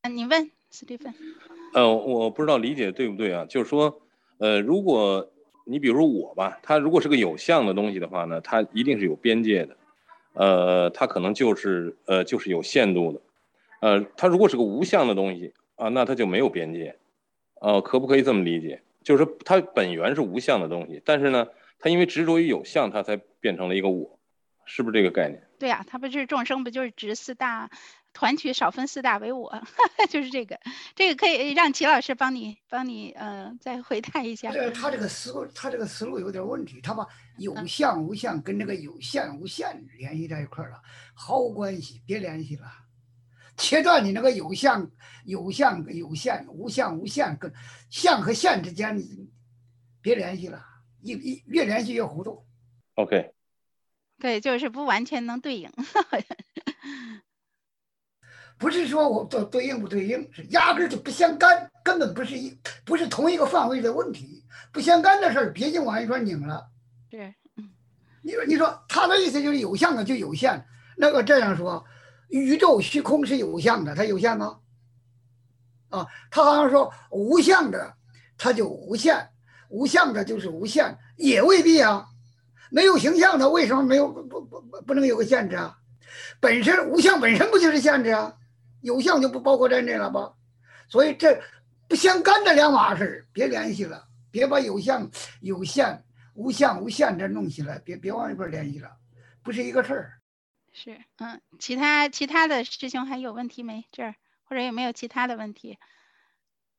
你问史蒂芬。 我不知道理解对不对啊？就是说，如果你比如说我吧，它如果是个有相的东西的话呢，它一定是有边界的，它可能就是有限度的，它如果是个无相的东西啊，那它就没有边界，可不可以这么理解？就是说它本源是无相的东西，但是呢，它因为执着于有相，它才变成了一个我，是不是这个概念？ 对呀，它不就是众生不就是执四大团体少分四大为我，就是这个可以让齐老师帮你再回答一下。 他这个思路有点问题，他把有相无相跟那个有限无限联系在一块了，毫无关系，别联系了，切断你那个有相有限，无相无限，跟相和限之间别联系了，越联系越糊涂。 OK。 对，就是不完全能对应。 不是说我对应不对应，是压根就不相干，根本不是同一个范围的问题，不相干的事儿别净往一块拧了。 是， 你说他的意思就是有相的就有限，那个这样说，宇宙虚空是有相的，它有限吗？啊，他好像说无相的它就无限，无相的就是无限，也未必啊。没有形象的为什么没有不能有个限制啊？本身无相本身不就是限制啊？有相就不包括在内了吧？所以这不相干的两码事，别联系了，别把有相有限、无相无限这弄起来，别往一块联系了，不是一个事儿。 是，其他的师兄还有问题没？这儿或者有没有其他的问题？